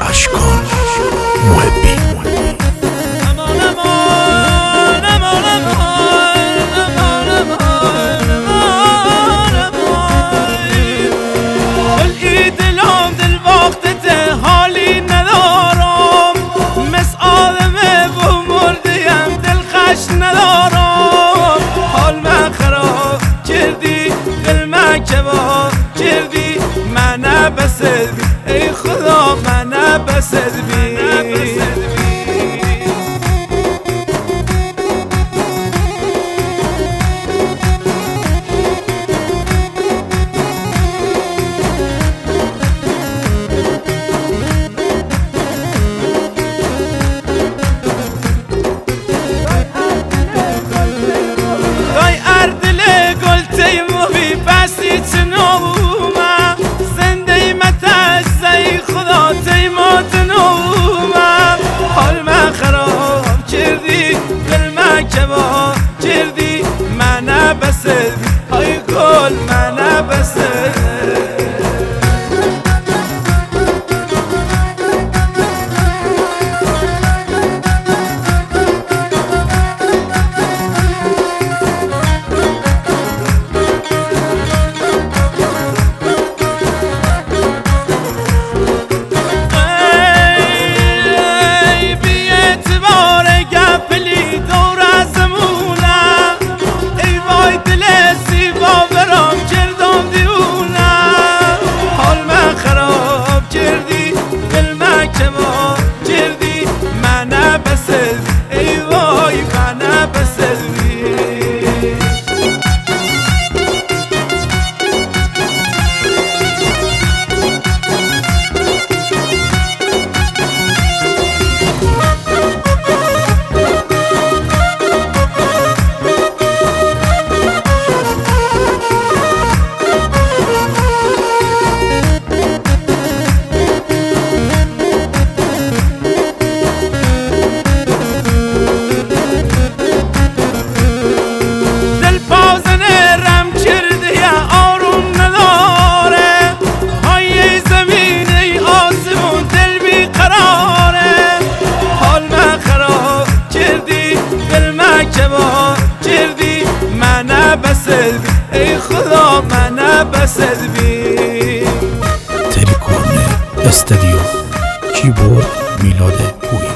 اشکان محبی. بسد بی ای خدا منه بسد بی. دای اردل گل تیمو بی بسی چنو چردی منه بسد ای گل منه بسد. چردی منه بسد بی ای خدا منه بسد بی. تریکون استودیو کیبورد میلاد پویا.